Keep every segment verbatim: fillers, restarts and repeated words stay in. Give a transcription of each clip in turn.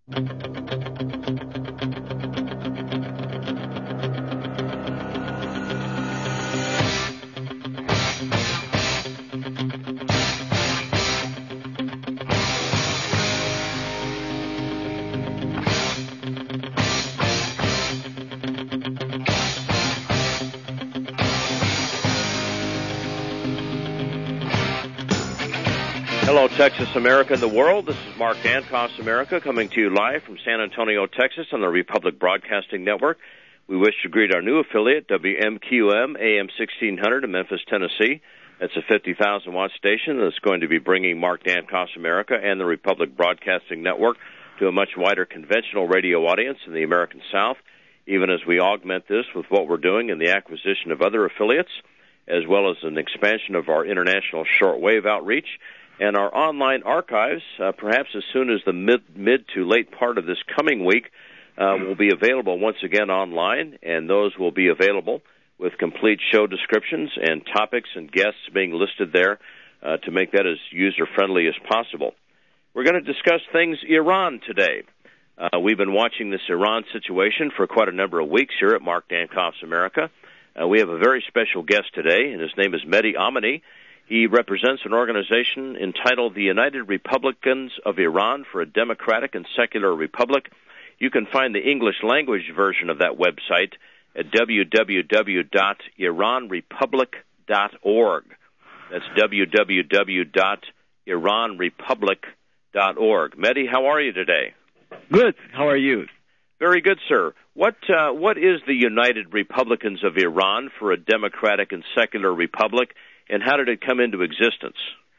Hello, Texas, America, and the world. This is Mark Dankos, America, coming to you live from San Antonio, Texas, on the Republic Broadcasting Network. We wish to greet our new affiliate, W M Q M, A M sixteen hundred in Memphis, Tennessee. That's a fifty thousand watt station that's going to be bringing Mark Dankos, America, and the Republic Broadcasting Network to a much wider conventional radio audience in the American South, even as we augment this with what we're doing in the acquisition of other affiliates, as well as an expansion of our international shortwave outreach. And our online archives, uh, perhaps as soon as the mid, mid to late part of this coming week, uh, will be available once again online, and those will be available with complete show descriptions and topics and guests being listed there uh, to make that as user-friendly as possible. We're going to discuss things Iran today. Uh, we've been watching this Iran situation for quite a number of weeks here at Mark Dankos, America. Uh, we have a very special guest today, and his name is Mehdi Amini. He represents an organization entitled the United Republicans of Iran for a Democratic and Secular Republic. You can find the English language version of that website at w w w dot iran republic dot org. That's w w w dot iran republic dot org. Mehdi, how are you today? Good. How are you? Very good, sir. What uh, what is the United Republicans of Iran for a Democratic and Secular Republic, and how did it come into existence?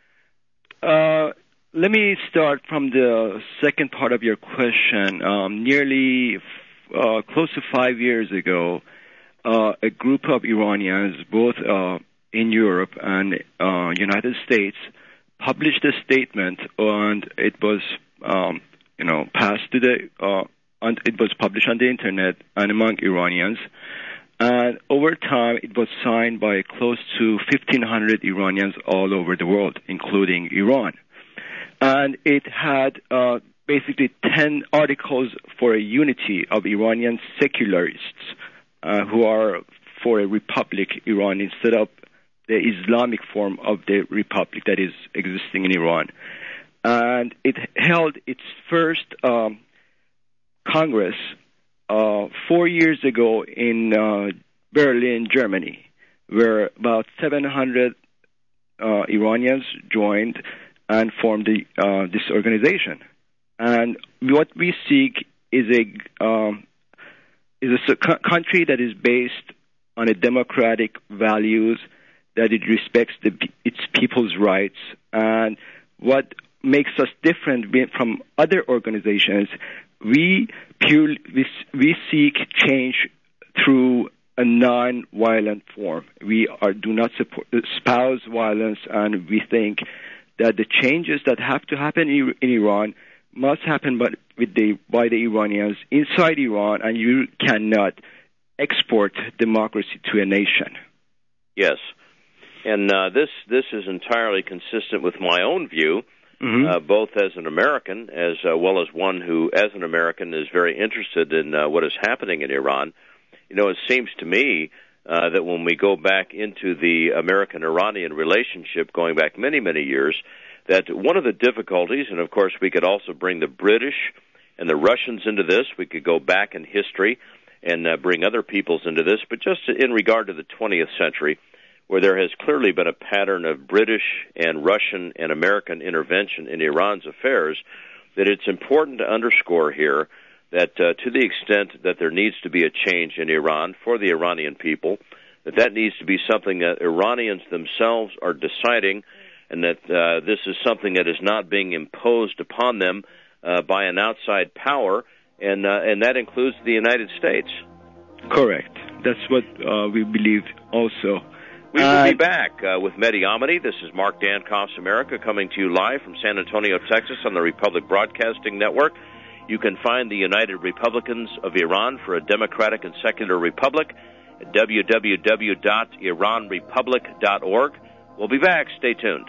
Uh, let me start from the second part of your question. Um, nearly uh, close to five years ago, uh, a group of Iranians, both uh, in Europe and uh, United States, published a statement, and it was, um, you know, passed to the, uh, and it was published on the internet and among Iranians. And over time, it was signed by close to fifteen hundred Iranians all over the world, including Iran. And it had uh, basically ten articles for a unity of Iranian secularists uh, who are for a republic Iran instead of the Islamic form of the republic that is existing in Iran. And it held its first um, Congress Uh, four years ago in uh, Berlin, Germany, where about seven hundred uh, Iranians joined and formed the, uh, this organization. And what we seek is a um, is a country that is based on a democratic values, that it respects the, its people's rights. And what makes us different from other organizations, we purely we, we seek change through a non-violent form. We are do not support, espouse violence, and we think that the changes that have to happen in, in Iran must happen but with the, by the Iranians inside Iran, and you cannot export democracy to a nation. Yes, and uh, this this is entirely consistent with my own view. Mm-hmm. Uh, both as an American as uh, well as one who, as an American, is very interested in uh, what is happening in Iran. You know, it seems to me uh, that when we go back into the American-Iranian relationship, going back many, many years, that one of the difficulties, and of course we could also bring the British and the Russians into this, we could go back in history and uh, bring other peoples into this, but just in regard to the twentieth century, where there has clearly been a pattern of British and Russian and American intervention in Iran's affairs, that it's important to underscore here that uh, to the extent that there needs to be a change in Iran for the Iranian people, that that needs to be something that Iranians themselves are deciding, and that uh, this is something that is not being imposed upon them uh, by an outside power, and uh, and that includes the United States. Correct. That's what uh, we believe also. We will be back uh, with Mehdi Amini. This is Mark Dankos, America, coming to you live from San Antonio, Texas, on the Republic Broadcasting Network. You can find the United Republicans of Iran for a Democratic and Secular Republic at w w w dot iran republic dot org. We'll be back. Stay tuned.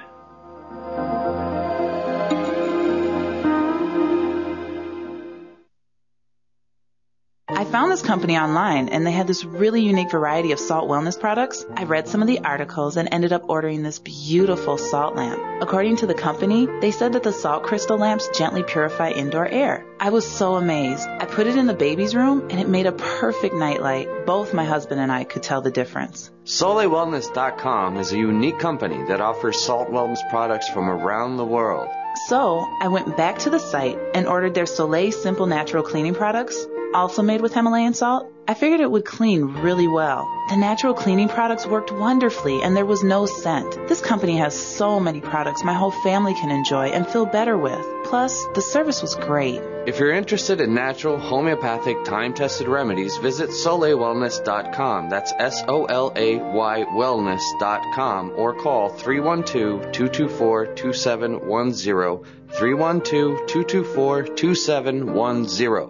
I found this company online, and they had this really unique variety of salt wellness products. I read some of the articles and ended up ordering this beautiful salt lamp. According to the company, they said that the salt crystal lamps gently purify indoor air. I was so amazed. I put it in the baby's room, and it made a perfect nightlight. Both my husband and I could tell the difference. Soleil Wellness dot com is a unique company that offers salt wellness products from around the world. So, I went back to the site and ordered their Soleil Simple Natural Cleaning products, also made with Himalayan salt. I figured it would clean really well. The natural cleaning products worked wonderfully, and there was no scent. This company has so many products my whole family can enjoy and feel better with. Plus, the service was great. If you're interested in natural, homeopathic, time-tested remedies, visit Soleil Wellness dot com. That's S O L A Y Wellness dot com, or call three one two, two two four, two seven one zero, three one two, two two four, two seven one zero.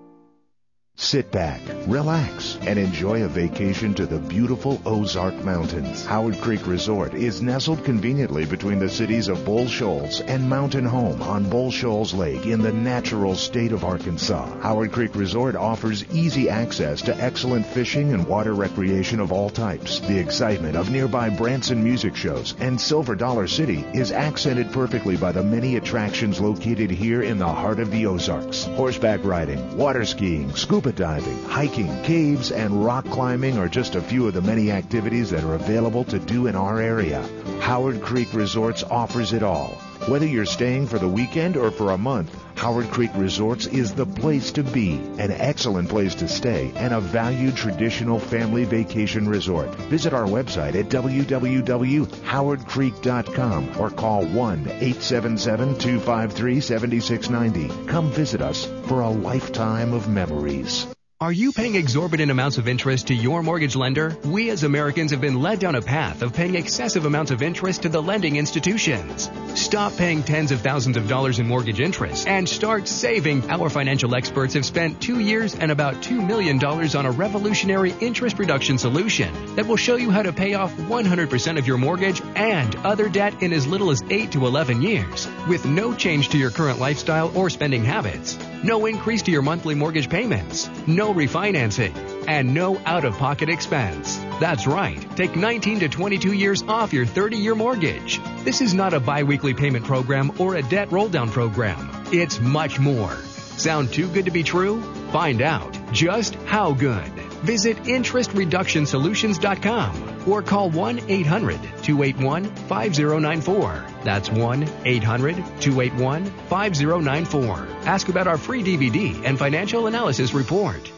Sit back, relax, and enjoy a vacation to the beautiful Ozark Mountains. Howard Creek Resort is nestled conveniently between the cities of Bull Shoals and Mountain Home on Bull Shoals Lake in the natural state of Arkansas. Howard Creek Resort offers easy access to excellent fishing and water recreation of all types. The excitement of nearby Branson music shows and Silver Dollar City is accented perfectly by the many attractions located here in the heart of the Ozarks. Horseback riding, water skiing, scuba diving, hiking, caves, and rock climbing are just a few of the many activities that are available to do in our area. Howard Creek Resorts offers it all. Whether you're staying for the weekend or for a month, Howard Creek Resorts is the place to be, an excellent place to stay, and a valued traditional family vacation resort. Visit our website at w w w dot howard creek dot com or call one eight seven seven, two five three, seven six nine zero. Come visit us for a lifetime of memories. Are you paying exorbitant amounts of interest to your mortgage lender? We as Americans have been led down a path of paying excessive amounts of interest to the lending institutions. Stop paying tens of thousands of dollars in mortgage interest and start saving. Our financial experts have spent two years and about two million dollars on a revolutionary interest reduction solution that will show you how to pay off one hundred percent of your mortgage and other debt in as little as eight to eleven years with no change to your current lifestyle or spending habits. No increase to your monthly mortgage payments, no refinancing, and no out-of-pocket expense. That's right. Take nineteen to twenty-two years off your thirty-year mortgage. This is not a biweekly payment program or a debt roll-down program. It's much more. Sound too good to be true? Find out just how good. Visit interest reduction solutions dot com or call one eight hundred, two eight one, five zero nine four. That's one eight hundred, two eight one, five zero nine four. Ask about our free D V D and financial analysis report.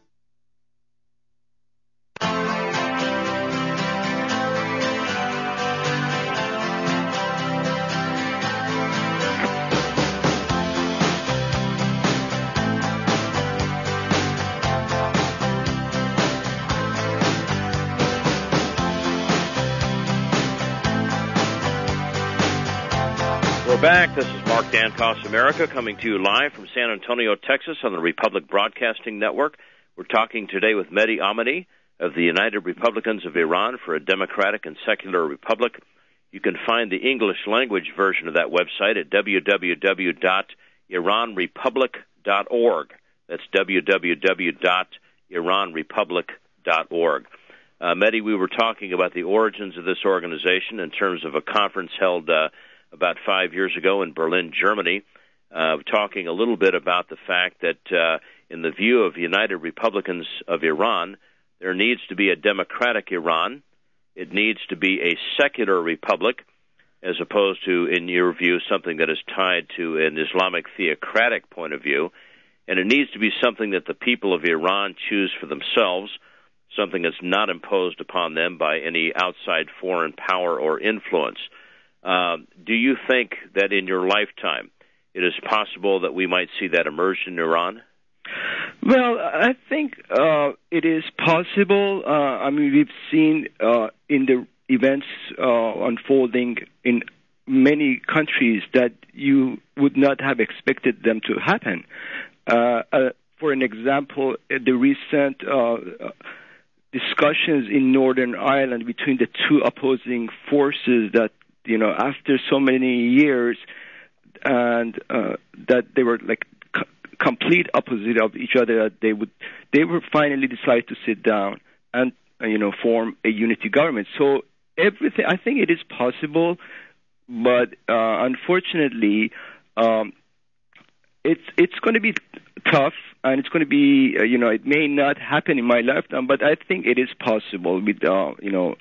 Back. This is Mark Dankos America coming to you live from San Antonio, Texas on the Republic Broadcasting Network. We're talking today with Mehdi Amini of the United Republicans of Iran for a Democratic and Secular Republic. You can find the English language version of that website at w w w dot iran republic dot org. That's w w w dot iran republic dot org. Uh, Mehdi, we were talking about the origins of this organization in terms of a conference held uh, about five years ago in Berlin, Germany, uh, talking a little bit about the fact that uh, in the view of United Republicans of Iran, there needs to be a democratic Iran. It needs to be a secular republic, as opposed to, in your view, something that is tied to an Islamic theocratic point of view. And it needs to be something that the people of Iran choose for themselves, something that's not imposed upon them by any outside foreign power or influence. Uh, do you think that in your lifetime it is possible that we might see that emerge in Iran? Well, I think uh, it is possible. Uh, I mean, we've seen uh, in the events uh, unfolding in many countries that you would not have expected them to happen. Uh, uh, for an example, the recent uh, discussions in Northern Ireland between the two opposing forces that, you know, after so many years, and uh, that they were like c- complete opposite of each other, that they would they were finally decided to sit down and, uh, you know, form a unity government. So everything, I think it is possible, but uh, unfortunately, um, it's it's going to be tough, and it's going to be, uh, you know, it may not happen in my lifetime, but I think it is possible with, uh, you know.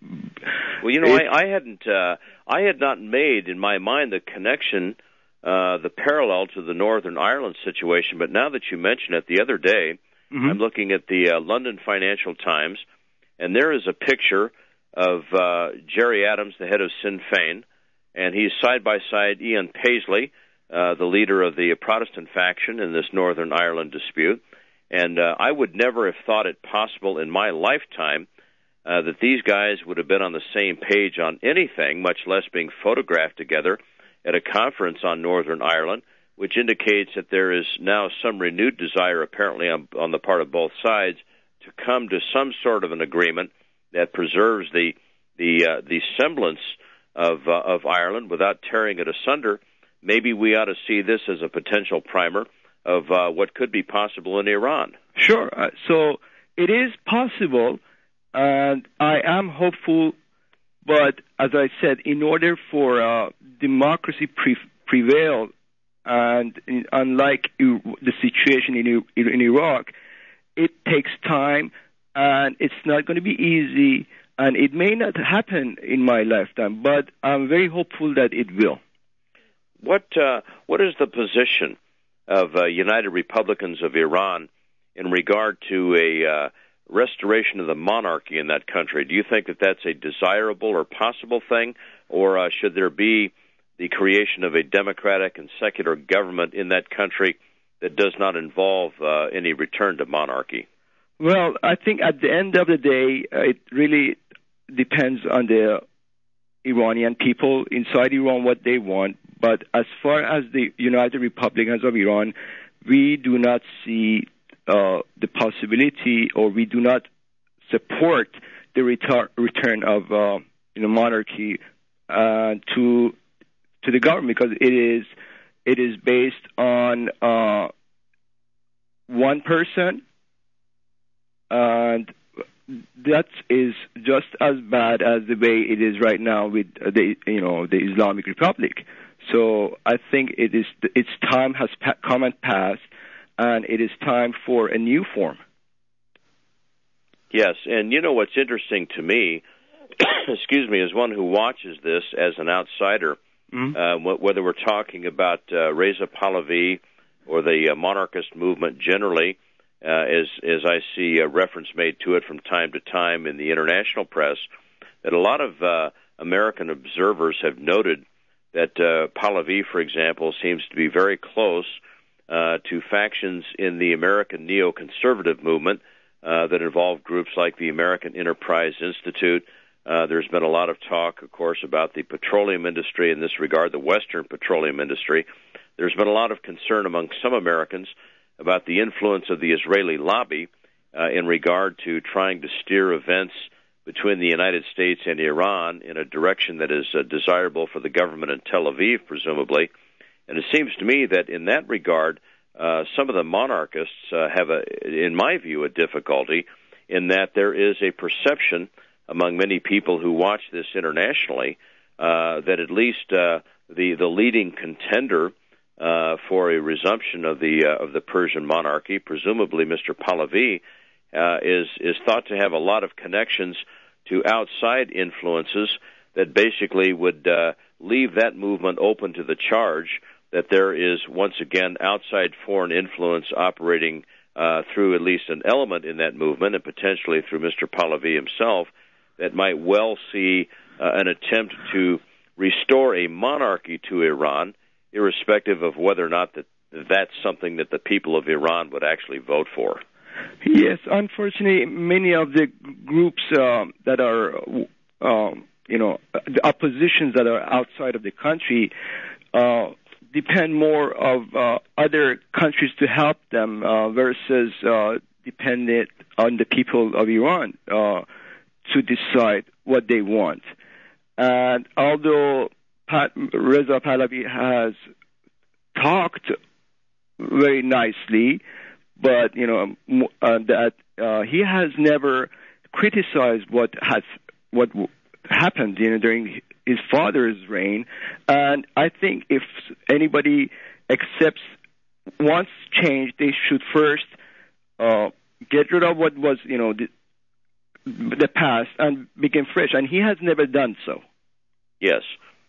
Well, you know, I, I hadn't, uh, I had not made in my mind the connection, uh, the parallel to the Northern Ireland situation, but now that you mention it, the other day, mm-hmm. I'm looking at the uh, London Financial Times, and there is a picture of uh, Jerry Adams, the head of Sinn Féin, and he's side by side Ian Paisley, uh, the leader of the Protestant faction in this Northern Ireland dispute. And uh, I would never have thought it possible in my lifetime uh, that these guys would have been on the same page on anything, much less being photographed together at a conference on Northern Ireland, which indicates that there is now some renewed desire, apparently on, on the part of both sides, to come to some sort of an agreement that preserves the the uh, the semblance of uh, of Ireland without tearing it asunder. Maybe we ought to see this as a potential primer of uh, what could be possible in Iran. Sure. Uh, so it is possible, and I am hopeful. But as I said, in order for uh, democracy pre- prevail, and in, unlike the situation in in Iraq, it takes time, and it's not going to be easy, and it may not happen in my lifetime, but I'm very hopeful that it will. What uh, what is the position of uh, United Republicans of Iran in regard to a uh, restoration of the monarchy in that country? Do you think that that's a desirable or possible thing, or uh, should there be the creation of a democratic and secular government in that country that does not involve uh, any return to monarchy? Well, I think at the end of the day, uh, it really depends on the Iranian people inside Iran what they want. But as far as the United Republicans of Iran, we do not see uh, the possibility, or we do not support the retar- return of uh, you know, monarchy uh, to to the government, because it is it is based on uh, one person, and that is just as bad as the way it is right now with the you know the Islamic Republic. So I think it is its time has pa- come and passed, and it is time for a new form. Yes, and you know what's interesting to me, excuse me, as one who watches this as an outsider, mm-hmm. uh, whether we're talking about uh, Reza Pahlavi or the uh, monarchist movement generally, uh, as as I see a reference made to it from time to time in the international press, that a lot of uh, American observers have noted that uh, Pahlavi, for example, seems to be very close uh, to factions in the American neoconservative movement uh, that involve groups like the American Enterprise Institute. Uh, there's been a lot of talk, of course, about the petroleum industry in this regard, the Western petroleum industry. There's been a lot of concern among some Americans about the influence of the Israeli lobby uh, in regard to trying to steer events between the United States and Iran in a direction that is uh, desirable for the government in Tel Aviv, presumably. And it seems to me that in that regard, uh, some of the monarchists uh, have, a, in my view, a difficulty in that there is a perception among many people who watch this internationally uh, that at least uh, the the leading contender uh, for a resumption of the uh, of the Persian monarchy, presumably Mister Pahlavi, uh, is is thought to have a lot of connections to outside influences that basically would uh, leave that movement open to the charge that there is, once again, outside foreign influence operating uh, through at least an element in that movement, and potentially through Mister Pahlavi himself, that might well see uh, an attempt to restore a monarchy to Iran, irrespective of whether or not that that's something that the people of Iran would actually vote for. Yes, unfortunately, many of the groups uh, that are, um, you know, the oppositions that are outside of the country uh, depend more of uh, other countries to help them uh, versus uh, dependent on the people of Iran uh, to decide what they want. And although Pat, Reza Pahlavi has talked very nicely, but you know uh, that uh, he has never criticized what has what happened, you know, during his father's reign. And I think if anybody accepts wants change, they should first uh, get rid of what was, you know, the, the past and begin fresh. And he has never done so. Yes,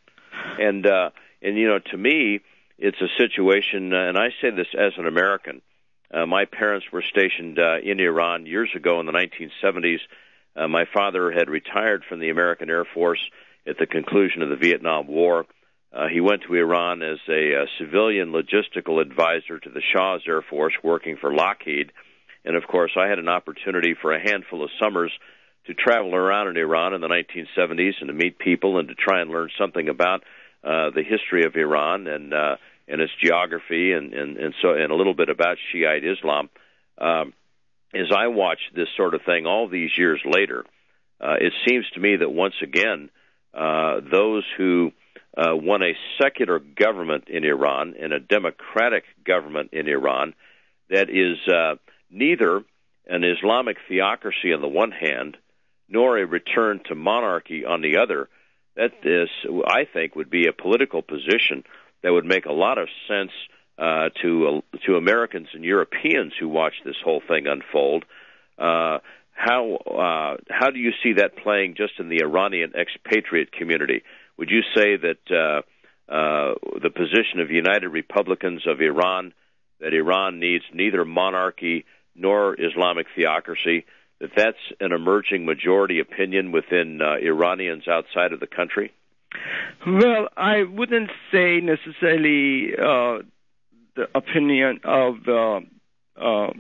and uh, and you know, to me, it's a situation, uh, and I say this as an American. Uh, my parents were stationed uh, in Iran years ago in the nineteen seventies. Uh, my father had retired from the American Air Force at the conclusion of the Vietnam War. Uh, he went to Iran as a, a civilian logistical advisor to the Shah's Air Force, working for Lockheed. And, of course, I had an opportunity for a handful of summers to travel around in Iran in the nineteen seventies and to meet people and to try and learn something about uh, the history of Iran and uh, and its geography and, and, and so and a little bit about Shiite Islam. Um, as I watch this sort of thing all these years later, uh, it seems to me that once again, uh, those who uh, want a secular government in Iran and a democratic government in Iran that is uh, neither an Islamic theocracy on the one hand, nor a return to monarchy on the other, that is, I think, would be a political position that would make a lot of sense uh, to uh, to Americans and Europeans who watch this whole thing unfold. Uh, how uh, how do you see that playing just in the Iranian expatriate community? Would you say that uh, uh, the position of United Republicans of Iran, that Iran needs neither monarchy nor Islamic theocracy, that that's an emerging majority opinion within uh, Iranians outside of the country? Well, I wouldn't say necessarily uh, the opinion of uh, uh,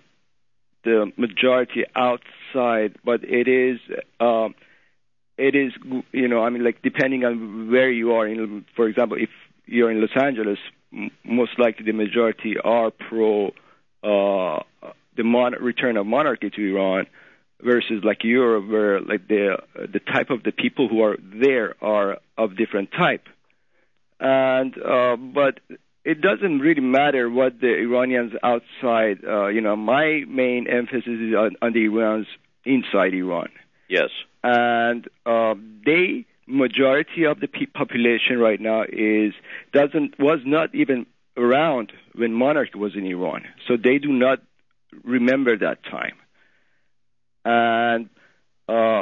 the majority outside, but it is, uh, it is, you know, I mean, like depending on where you are. In, for example, if you're in Los Angeles, m- most likely the majority are pro uh, the mon- return of monarchy to Iran, versus like Europe, where like the the type of the people who are there are of different type, and uh, but it doesn't really matter what the Iranians outside. Uh, you know, my main emphasis is on, on the Iranians inside Iran. Yes, and uh, they majority of the pe- population right now is doesn't was not even around when monarchy was in Iran, so they do not remember that time. And uh,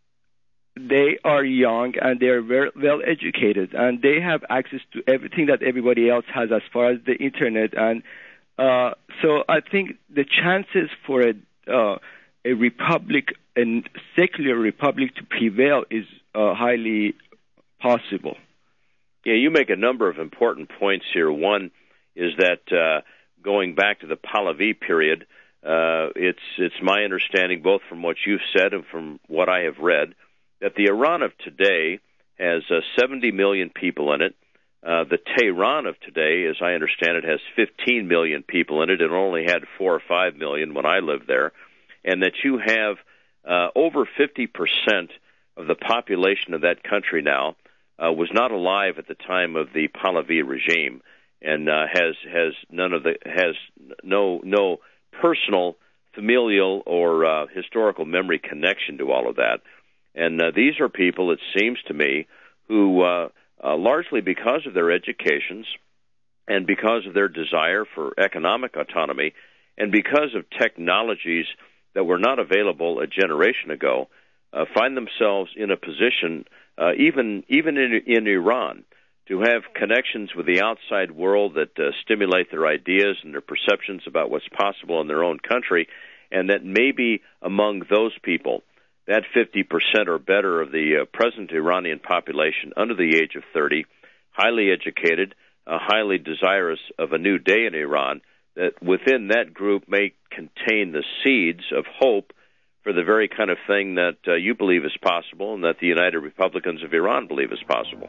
they are young and they are very well educated, and they have access to everything that everybody else has as far as the internet. And uh, so I think the chances for a, uh, a republic, a secular republic, to prevail is uh, highly possible. Yeah, you make a number of important points here. One is that uh, going back to the Pahlavi period, Uh, it's it's my understanding, both from what you've said and from what I have read, that the Iran of today has uh, seventy million people in it. Uh, the Tehran of today, as I understand it, has fifteen million people in it. It only had four or five million when I lived there. And that you have uh, over fifty percent of the population of that country now uh, was not alive at the time of the Pahlavi regime, and uh, has has none of the has no no. personal, familial, or uh, historical memory connection to all of that. And uh, these are people, it seems to me, who uh, uh, largely because of their educations and because of their desire for economic autonomy and because of technologies that were not available a generation ago, uh, find themselves in a position, uh, even even in, in Iran, to have connections with the outside world that uh, stimulate their ideas and their perceptions about what's possible in their own country, and that maybe among those people, that fifty percent or better of the uh, present Iranian population under the age of thirty, highly educated, uh, highly desirous of a new day in Iran, that within that group may contain the seeds of hope for the very kind of thing that uh, you believe is possible and that the United Republicans of Iran believe is possible.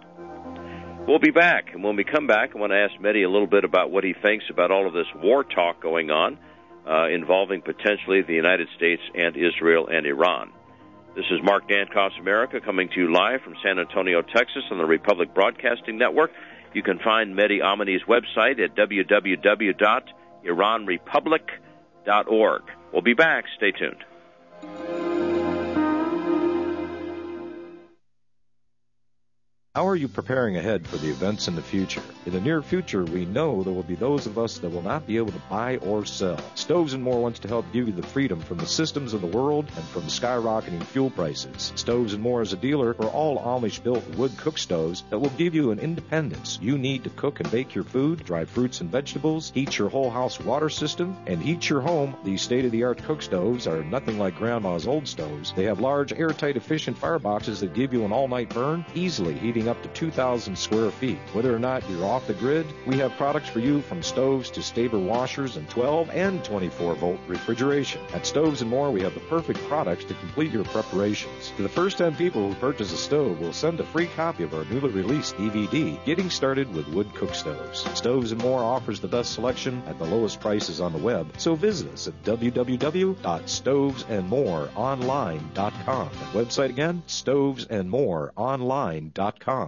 We'll be back, and when we come back, I want to ask Mehdi a little bit about what he thinks about all of this war talk going on uh, involving potentially the United States and Israel and Iran. This is Mark Dankoff's America, coming to you live from San Antonio, Texas on the Republic Broadcasting Network. You can find Mehdi Amani's website at w w w dot iran republic dot org. We'll be back. Stay tuned. How are you preparing ahead for the events in the future? In the near future, we know there will be those of us that will not be able to buy or sell. Stoves and More wants to help give you the freedom from the systems of the world and from skyrocketing fuel prices. Stoves and More is a dealer for all Amish-built wood cook stoves that will give you an independence you need to cook and bake your food, dry fruits and vegetables, heat your whole house water system, and heat your home. These state-of-the-art cook stoves are nothing like Grandma's old stoves. They have large, airtight, efficient fireboxes that give you an all-night burn, easily heating up to two thousand square feet. Whether or not you're off the grid, we have products for you from stoves to Staber washers and twelve and twenty-four volt refrigeration. At Stoves and More, we have the perfect products to complete your preparations. To the first ten people who purchase a stove, we'll send a free copy of our newly released D V D, Getting Started with Wood Cook Stoves. Stoves and More offers the best selection at the lowest prices on the web, so visit us at w w w dot stoves and more online dot com. That website again, stoves and more online dot com.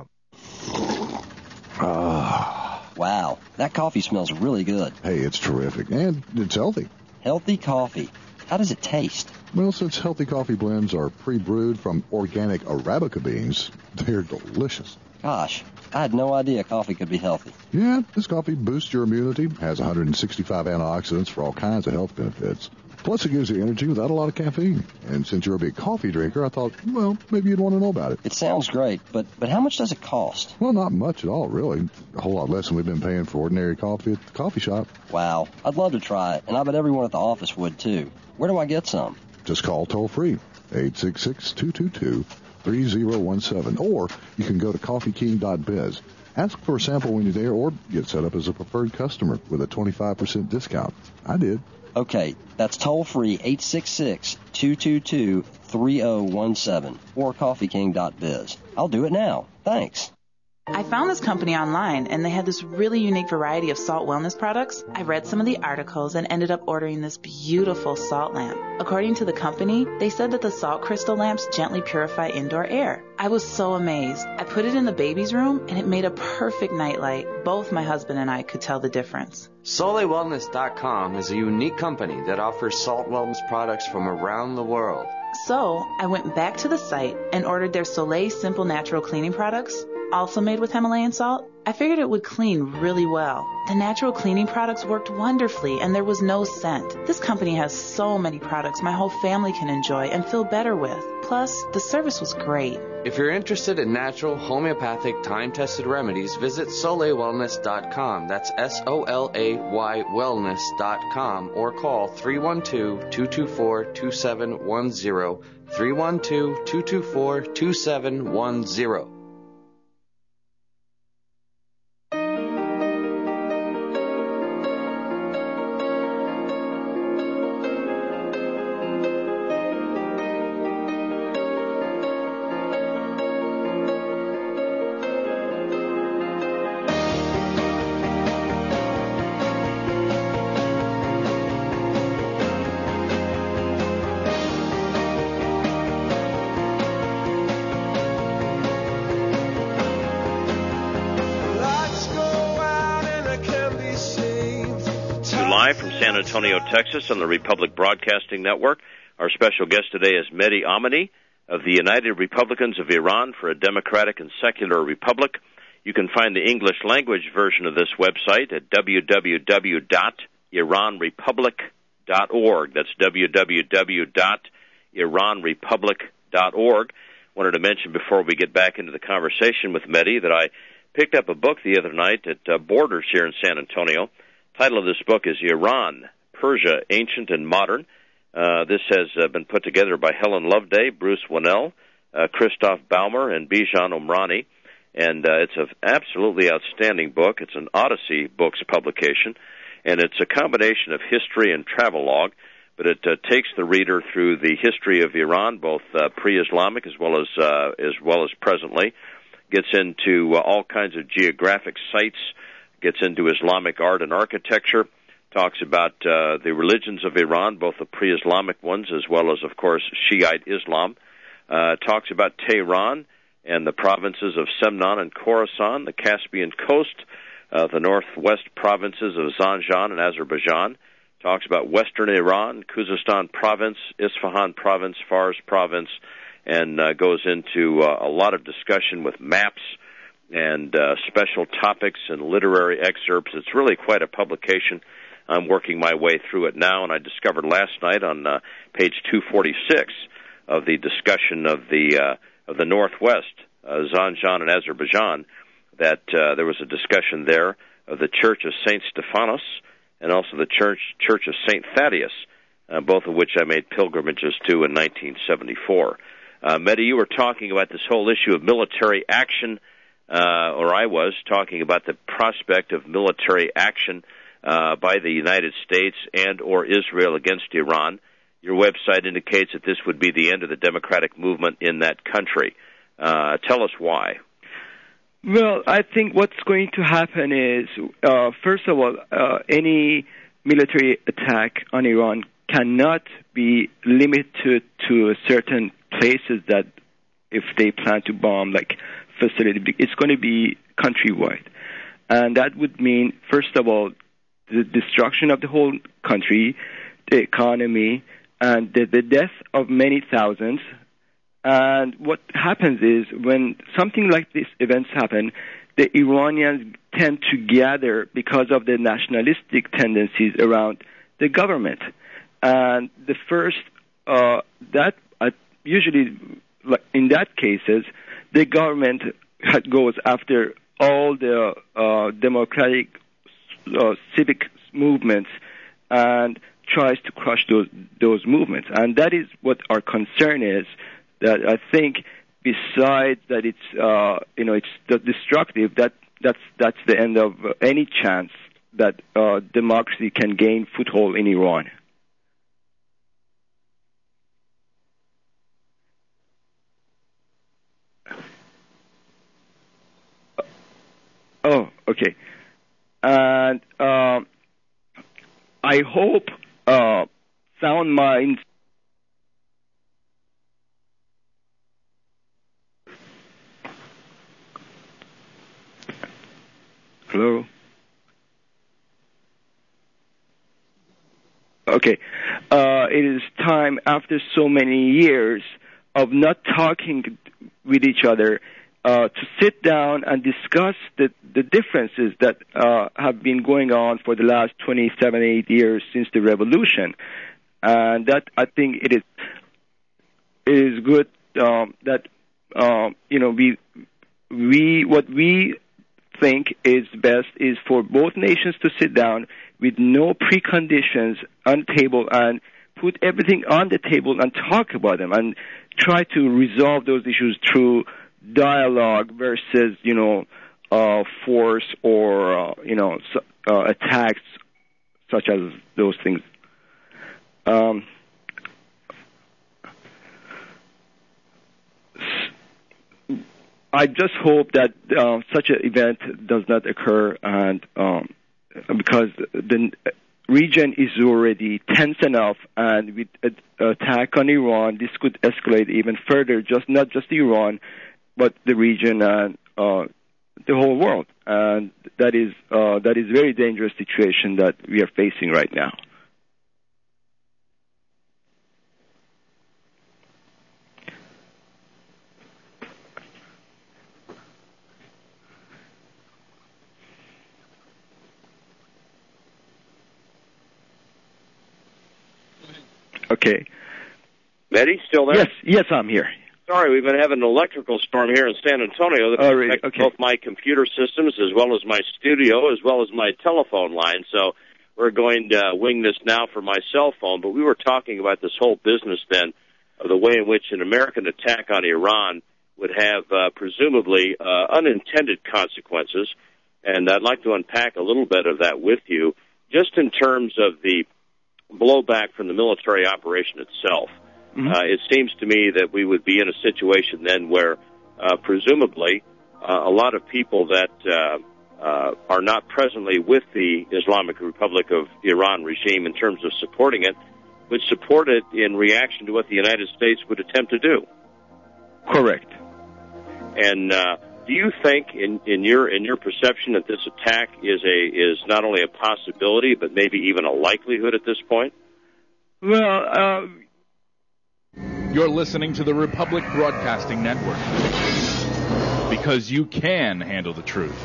Ah. Wow, that coffee smells really good. Hey, it's terrific, and it's healthy. Healthy coffee. How does it taste? Well, since healthy coffee blends are pre-brewed from organic Arabica beans, they're delicious. Gosh, I had no idea coffee could be healthy. Yeah, this coffee boosts your immunity, has one hundred sixty-five antioxidants for all kinds of health benefits. Plus, it gives you energy without a lot of caffeine. And since you're a big coffee drinker, I thought, well, maybe you'd want to know about it. It sounds great, but, but how much does it cost? Well, not much at all, really. A whole lot less than we've been paying for ordinary coffee at the coffee shop. Wow, I'd love to try it, and I bet everyone at the office would, too. Where do I get some? Just call toll-free, eight six six, two two two, three zero one seven, or you can go to coffee king dot biz. Ask for a sample when you're there, or get set up as a preferred customer with a twenty-five percent discount. I did. Okay, that's toll-free, eight six six, two two two, three zero one seven, or coffee king dot biz. I'll do it now. Thanks. I found this company online, and they had this really unique variety of salt wellness products. I read some of the articles and ended up ordering this beautiful salt lamp. According to the company, they said that the salt crystal lamps gently purify indoor air. I was so amazed. I put it in the baby's room, and it made a perfect nightlight. Both my husband and I could tell the difference. Soleil Wellness dot com is a unique company that offers salt wellness products from around the world. So I went back to the site and ordered their Soleil Simple Natural Cleaning products, also made with Himalayan salt. I figured it would clean really well. The natural cleaning products worked wonderfully, and there was no scent. This company has so many products my whole family can enjoy and feel better with. Plus, the service was great. If you're interested in natural, homeopathic, time-tested remedies, visit Soleil Wellness dot com. That's S O L A Y wellness dot com, or call three one two, two two four, two seven one zero, three one two, two two four, two seven one zero. San Antonio, Texas, on the Republic Broadcasting Network. Our special guest today is Mehdi Amini of the United Republicans of Iran for a Democratic and Secular Republic. You can find the English language version of this website at w w w dot iran republic dot org. That's w w w dot iran republic dot org. Wanted to mention before we get back into the conversation with Mehdi that I picked up a book the other night at uh, Borders here in San Antonio. Title of this book is Iran, Persia, Ancient and Modern. Uh, this has uh, been put together by Helen Loveday, Bruce Winnell, uh, Christoph Baumer, and Bijan Omrani. And uh, it's an absolutely outstanding book. It's an Odyssey Books publication, and it's a combination of history and travelogue, but it uh, takes the reader through the history of Iran, both uh, pre-Islamic as well as uh, as well as presently. Gets into uh, all kinds of geographic sites. Gets into Islamic art and architecture, talks about uh, the religions of Iran, both the pre-Islamic ones as well as, of course, Shiite Islam. Uh, talks about Tehran and the provinces of Semnan and Khorasan, the Caspian coast, uh, the northwest provinces of Zanjan and Azerbaijan, talks about Western Iran, Khuzestan Province, Isfahan Province, Fars Province, and uh, goes into uh, a lot of discussion with maps and uh, special topics and literary excerpts. It's really quite a publication. I'm working my way through it now, and I discovered last night on uh, page two forty-six of the discussion of the uh, of the Northwest, uh, Zanjan and Azerbaijan, that uh, there was a discussion there of the Church of Saint Stephanos and also the Church Church of Saint Thaddeus, uh, both of which I made pilgrimages to in nineteen seventy-four. Uh, Mehdi, you were talking about this whole issue of military action, uh, or I was talking about the prospect of military action uh, by the United States and or Israel against Iran. Your website indicates that this would be the end of the democratic movement in that country. Uh, tell us why. Well, I think what's going to happen is, uh, first of all, uh, any military attack on Iran cannot be limited to certain places that if they plan to bomb, like facility, it's going to be countrywide. And that would mean, first of all, the destruction of the whole country, the economy, and the, the death of many thousands. And what happens is when something like these events happen, the Iranians tend to gather because of the nationalistic tendencies around the government. And the first, uh, that uh, usually in that cases, the government goes after all the uh, democratic uh, civic movements and tries to crush those those movements. And that is what our concern is. That I think, besides that it's uh, you know it's destructive, that that's that's the end of any chance that uh, democracy can gain foothold in Iran. Oh, okay. And uh, I hope uh, sound minds. Hello? Okay. Uh, it is time, after so many years of not talking with each other, uh, to sit down and discuss the, the differences that uh, have been going on for the last twenty-seven, eight years since the revolution. And that, I think, it is it is good um, that, um, you know, we we what we think is best is for both nations to sit down with no preconditions on the table and put everything on the table and talk about them and try to resolve those issues through dialogue versus, you know, uh, force or, uh, you know, uh, attacks such as those things. Um, I just hope that uh, such an event does not occur, and um, because the region is already tense enough, and with an attack on Iran, this could escalate even further. Just not just Iran, but the region and uh, the whole world, and that is uh, that is a very dangerous situation that we are facing right now. Okay. Mehdi, still there? Yes, yes, I'm here. Sorry, we've been having an electrical storm here in San Antonio that oh, really? affects okay. both my computer systems as well as my studio as well as my telephone line. So we're going to wing this now for my cell phone. But we were talking about this whole business then of the way in which an American attack on Iran would have uh, presumably uh, unintended consequences. And I'd like to unpack a little bit of that with you, just in terms of the blowback from the military operation itself. Mm-hmm. Uh, it seems to me that we would be in a situation then where uh, presumably uh, a lot of people that uh, uh, are not presently with the Islamic Republic of Iran regime in terms of supporting it would support it in reaction to what the United States would attempt to do. Correct. And uh, do you think, in, in your in your perception, that this attack is a is not only a possibility, but maybe even a likelihood at this point? Well, uh, you're listening to the Republic Broadcasting Network, because you can handle the truth.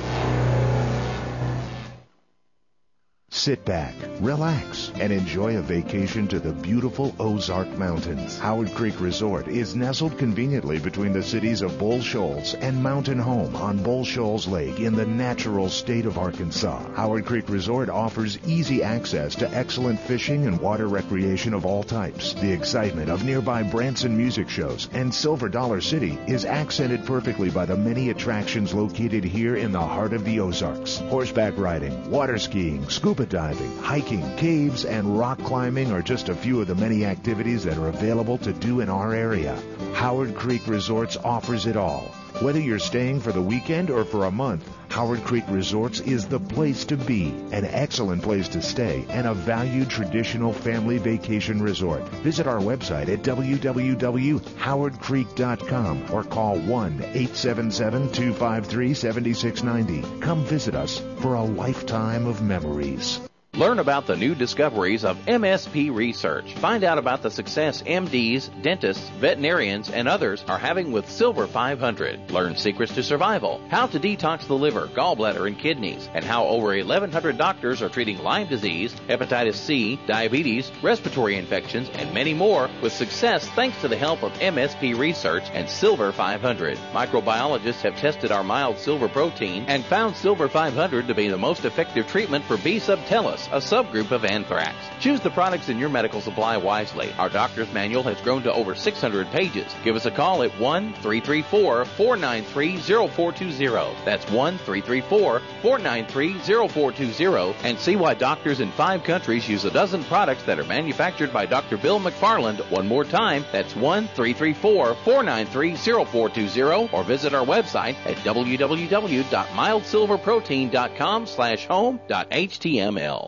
Sit back, relax, and enjoy a vacation to the beautiful Ozark Mountains. Howard Creek Resort is nestled conveniently between the cities of Bull Shoals and Mountain Home on Bull Shoals Lake in the natural state of Arkansas. Howard Creek Resort offers easy access to excellent fishing and water recreation of all types. The excitement of nearby Branson music shows and Silver Dollar City is accented perfectly by the many attractions located here in the heart of the Ozarks. Horseback riding, water skiing, scuba diving, hiking, caves, and rock climbing are just a few of the many activities that are available to do in our area. Howard Creek Resorts offers it all. Whether you're staying for the weekend or for a month, Howard Creek Resorts is the place to be, an excellent place to stay, and a valued traditional family vacation resort. Visit our website at w w w dot howard creek dot com or call one eight seven seven, two five three, seven six nine zero. Come visit us for a lifetime of memories. Learn about the new discoveries of M S P research. Find out about the success M Ds, dentists, veterinarians, and others are having with Silver five hundred. Learn secrets to survival, how to detox the liver, gallbladder, and kidneys, and how over eleven hundred doctors are treating Lyme disease, hepatitis C, diabetes, respiratory infections, and many more with success thanks to the help of M S P research and Silver five hundred. Microbiologists have tested our mild silver protein and found Silver five hundred to be the most effective treatment for B. subtilis, a subgroup of anthrax. Choose the products in your medical supply wisely. Our doctor's manual has grown to over six hundred pages. Give us a call at one three three four, four nine three, zero four two zero. That's one three three four, four nine three, zero four two zero, and see why doctors in five countries use a dozen products that are manufactured by Doctor Bill McFarland. One more time, that's one three three four, four nine three, zero four two zero, or visit our website at w w w dot mild silver protein dot com slash home dot h t m l.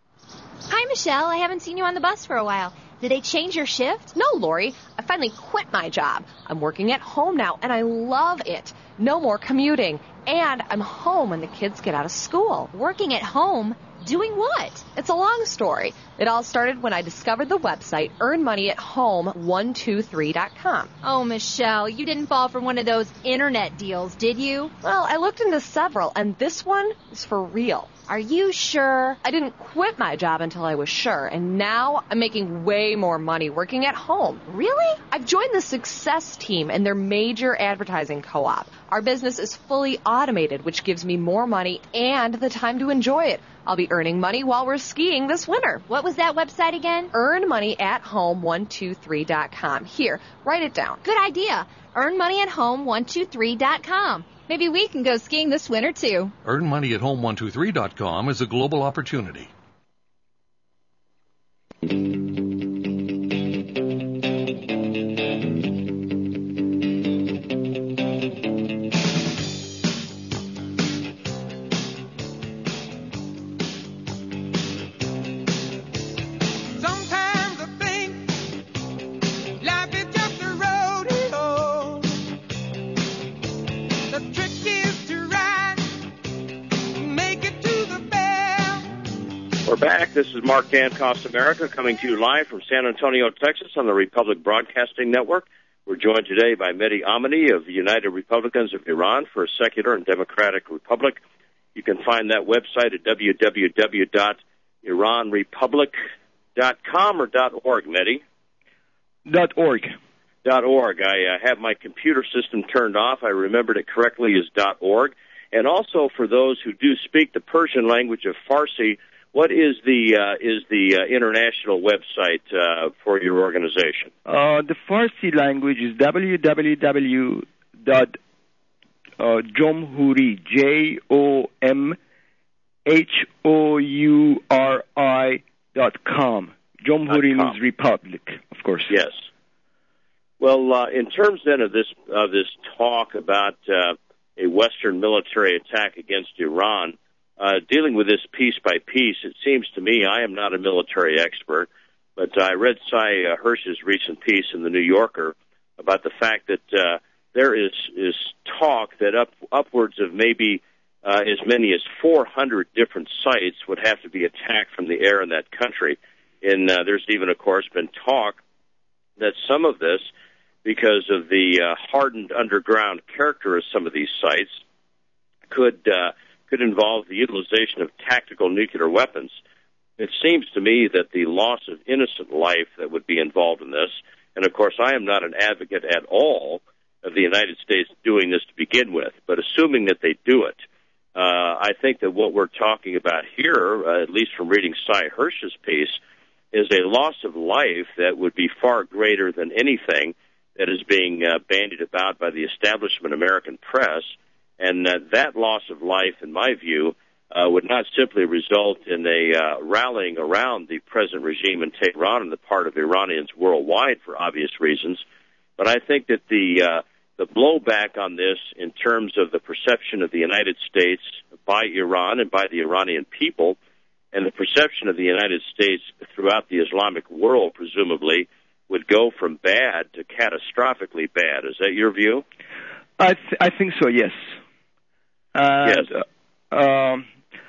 Hi, Michelle. I haven't seen you on the bus for a while. Did they change your shift? No, Lori. I finally quit my job. I'm working at home now, and I love it. No more commuting. And I'm home when the kids get out of school. Working at home? Doing what? It's a long story. It all started when I discovered the website earn money at home one two three dot com. Oh, Michelle, you didn't fall for one of those internet deals, did you? Well, I looked into several, and this one is for real. Are you sure? I didn't quit my job until I was sure, and now I'm making way more money working at home. Really? I've joined the Success Team and their major advertising co-op. Our business is fully automated, which gives me more money and the time to enjoy it. I'll be earning money while we're skiing this winter. What was that website again? earn money at home one two three dot com. Here, write it down. Good idea. earn money at home one two three dot com. Maybe we can go skiing this winter, too. earn money at home one two three dot com is a global opportunity. We're back. This is Mark Dancost America coming to you live from San Antonio, Texas on the Republic Broadcasting Network. We're joined today by Mehdi Amini of the United Republicans of Iran for a Secular and Democratic Republic. You can find that website at w w w dot iran republic dot com or .org, Mehdi? Dot .org. Dot .org. I uh, have my computer system turned off. I remembered it correctly as .org. And also for those who do speak the Persian language of Farsi, what is the uh, is the uh, international website uh, for your organization? Uh, the Farsi language is w w w dot jomhuri, J O M H O U R I dot com. Jomhuri means republic, of course. Yes. Well, uh, in terms then of this of this talk about uh, a Western military attack against Iran, Uh, dealing with this piece by piece, it seems to me, I am not a military expert, but I read Cy uh, Hirsch's recent piece in the New Yorker about the fact that uh, there is is talk that up upwards of maybe uh, as many as four hundred different sites would have to be attacked from the air in that country. And uh, there's even, of course, been talk that some of this, because of the uh, hardened underground character of some of these sites, could uh, could involve the utilization of tactical nuclear weapons. It seems to me that the loss of innocent life that would be involved in this, and of course I am not an advocate at all of the United States doing this to begin with, but assuming that they do it, uh, I think that what we're talking about here, uh, at least from reading Cy Hirsch's piece, is a loss of life that would be far greater than anything that is being uh, bandied about by the establishment American press, and uh, that loss of life, in my view, uh, would not simply result in a uh, rallying around the present regime in Tehran on the part of Iranians worldwide for obvious reasons, but I think that the uh, the blowback on this in terms of the perception of the United States by Iran and by the Iranian people, and the perception of the United States throughout the Islamic world, presumably, would go from bad to catastrophically bad. Is that your view? I th- I think so, yes. And, yes. Uh, um,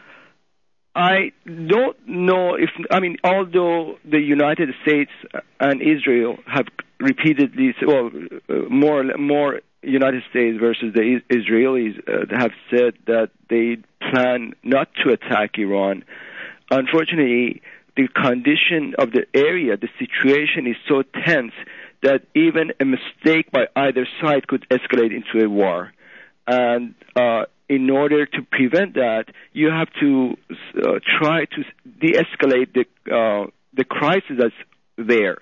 I don't know if, I mean, although the United States and Israel have repeatedly, well, uh, more more United States versus the Israelis uh, have said that they plan not to attack Iran. Unfortunately, the condition of the area, the situation is so tense that even a mistake by either side could escalate into a war. And uh, in order to prevent that, you have to uh, try to de-escalate the uh, the crisis that's there.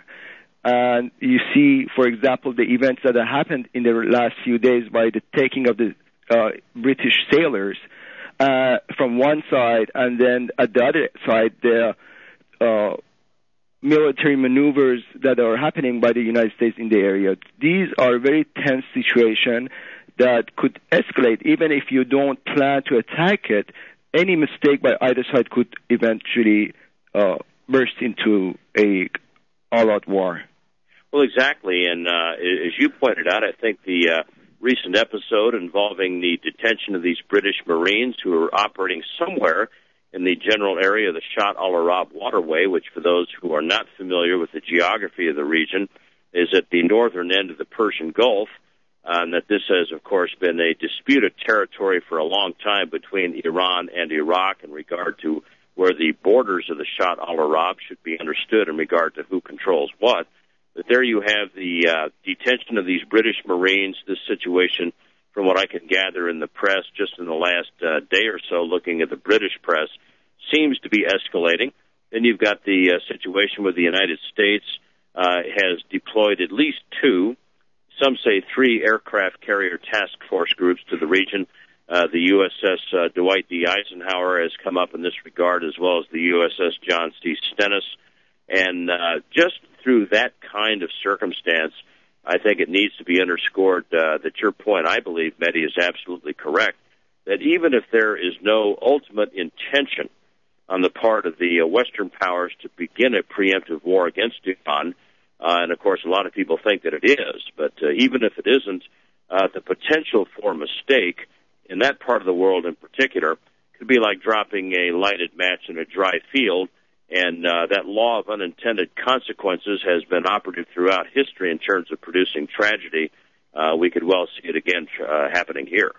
And you see, for example, the events that have happened in the last few days by the taking of the uh, British sailors uh, from one side, and then at the other side, the uh, military maneuvers that are happening by the United States in the area. These are very tense situations that could escalate. Even if you don't plan to attack it, any mistake by either side could eventually uh, burst into a all-out war. Well, exactly, and uh, as you pointed out, I think the uh, recent episode involving the detention of these British Marines who are operating somewhere in the general area of the Shat al-Arab waterway, which for those who are not familiar with the geography of the region, is at the northern end of the Persian Gulf, uh, and that this has, of course, been a disputed territory for a long time between Iran and Iraq in regard to where the borders of the Shat al-Arab should be understood in regard to who controls what. But there you have the uh, detention of these British Marines, this situation, from what I can gather in the press just in the last uh, day or so, looking at the British press, seems to be escalating. Then you've got the uh, situation where the United States uh, has deployed at least two, some say three aircraft carrier task force groups to the region. Uh, the U S S uh, Dwight D. Eisenhower has come up in this regard, as well as the U S S John C. Stennis. And uh, just through that kind of circumstance, I think it needs to be underscored uh, that your point, I believe, Mehdi, is absolutely correct, that even if there is no ultimate intention on the part of the uh, Western powers to begin a preemptive war against Iran, uh, and of course a lot of people think that it is, but uh, even if it isn't, uh, the potential for mistake in that part of the world in particular could be like dropping a lighted match in a dry field. And uh, that law of unintended consequences has been operative throughout history in terms of producing tragedy. Uh, we could well see it again uh, happening here.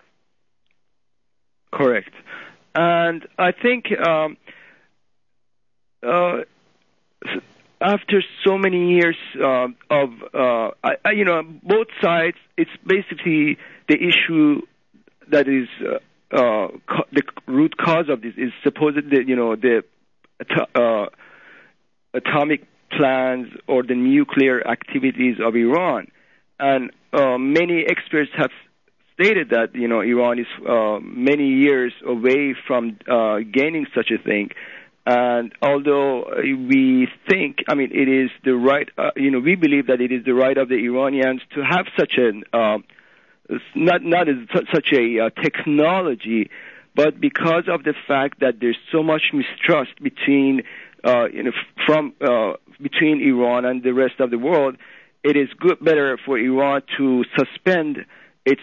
Correct. And I think um, uh, after so many years uh, of, uh, I, you know, both sides, it's basically the issue that is uh, uh, co- the root cause of this is supposedly, you know, the Uh, atomic plans or the nuclear activities of Iran. And uh, many experts have stated that, you know, Iran is uh, many years away from uh, gaining such a thing. And although we think, I mean, it is the right, uh, you know, we believe that it is the right of the Iranians to have such an, uh, not, not as, such a uh, technology, but because of the fact that there's so much mistrust between, uh, you know, from uh, between Iran and the rest of the world, it is good, better for Iran to suspend its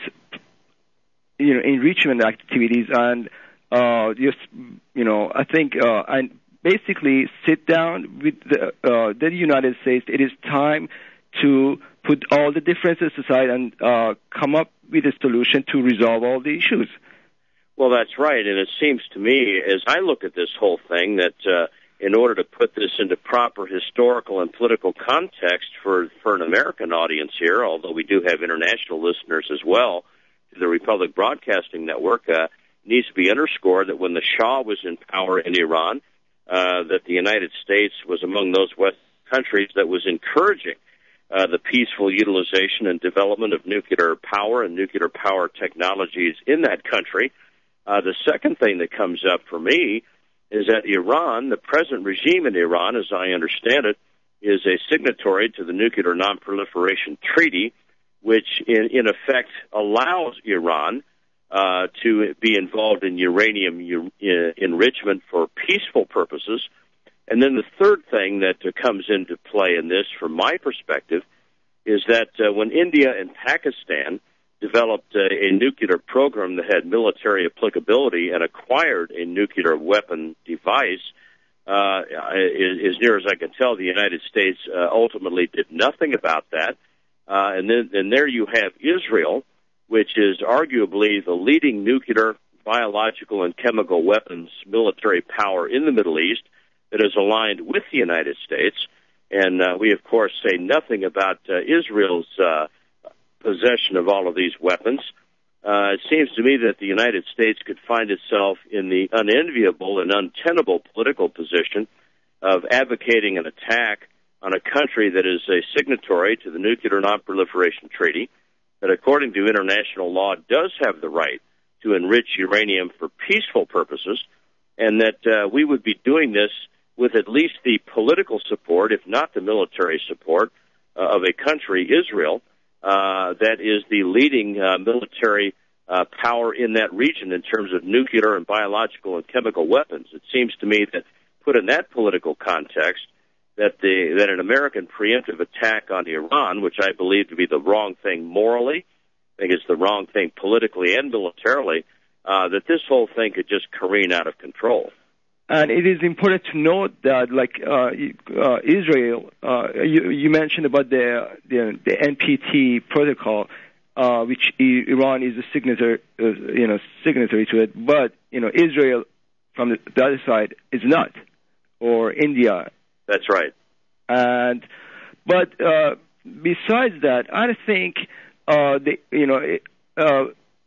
you know enrichment activities and uh, just you know I think uh, and basically sit down with the, uh, the United States. It is time to put all the differences aside and uh, come up with a solution to resolve all the issues. Well, that's right, and it seems to me, as I look at this whole thing, that uh, in order to put this into proper historical and political context for, for an American audience here, although we do have international listeners as well, to the Republic Broadcasting Network, uh, needs to be underscored that when the Shah was in power in Iran, uh, that the United States was among those West countries that was encouraging uh, the peaceful utilization and development of nuclear power and nuclear power technologies in that country. Uh, the second thing that comes up for me is that Iran, the present regime in Iran, as I understand it, is a signatory to the Nuclear Non-Proliferation Treaty, which in, in effect allows Iran uh, to be involved in uranium u- enrichment for peaceful purposes. And then the third thing that uh, comes into play in this, from my perspective, is that uh, when India and Pakistan developed uh, a nuclear program that had military applicability and acquired a nuclear weapon device, uh, as near as I can tell, the United States uh, ultimately did nothing about that. Uh, and then and there you have Israel, which is arguably the leading nuclear, biological, and chemical weapons military power in the Middle East that is aligned with the United States. And uh, we, of course, say nothing about uh, Israel's uh possession of all of these weapons. Uh, it seems to me that the United States could find itself in the unenviable and untenable political position of advocating an attack on a country that is a signatory to the Nuclear Non-Proliferation Treaty, that according to international law does have the right to enrich uranium for peaceful purposes, and that uh, we would be doing this with at least the political support, if not the military support, uh, of a country, Israel, Uh, that is the leading uh, military uh, power in that region in terms of nuclear and biological and chemical weapons. It seems to me that, put in that political context, that the that an American preemptive attack on Iran, which I believe to be the wrong thing morally, I think it's the wrong thing politically and militarily, uh, that this whole thing could just careen out of control. And it is important to note that, like uh, uh, Israel, uh, you, you mentioned about the the, the N P T protocol, uh, which Iran is a signatory, uh, you know, signatory to it. But you know, Israel, from the, the other side, is not, or India. That's right. And but uh, besides that, I think uh, the you know it, uh,